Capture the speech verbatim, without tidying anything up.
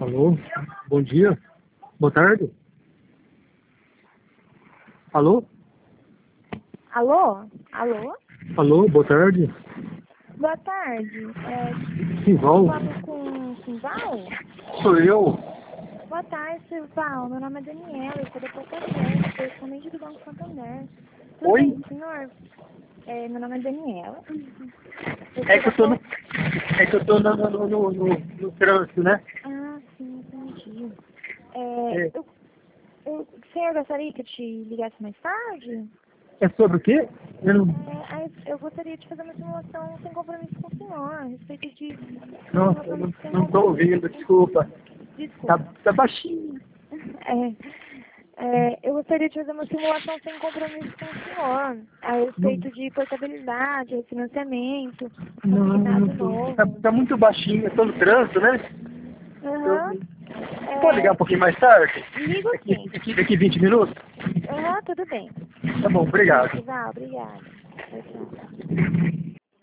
Alô? Bom dia? Boa tarde? Alô? Alô? Alô? Alô? Boa tarde? Boa tarde. É, Simval? falo com Simval? Sou eu. Boa tarde, Simval. Meu nome é Daniela, eu sou da Porta Verde, correspondente do Banco Santander. Tudo Oi? bem, senhor? É, meu nome é Daniela. Eu É sou que da eu tô no, Porta... é que eu tô no, no, no, no, no trânsito, né? Ah, sim, entendi. É, É, eu, eu, o senhor gostaria que eu te ligasse mais tarde? é sobre o quê? Eu não, É, aí eu gostaria de fazer uma simulação sem compromisso com o senhor, a respeito de nossa, eu simulação não, sem não tô compromisso. ouvindo, desculpa. Tá, Desculpa. tá baixinho. É, é, eu gostaria de fazer uma simulação sem compromisso com o senhor, a Não, respeito de portabilidade, refinanciamento, não, não consignado tô. Tá, novo. tá muito baixinho, eu tô no trânsito, né? Eu, Aham. você pode ligar um É, pouquinho mais tarde? ligo Daqui, sim. daqui, daqui vinte minutos? Aham, tudo bem. Tá bom, obrigado. Val, obrigada. Tchau, tchau.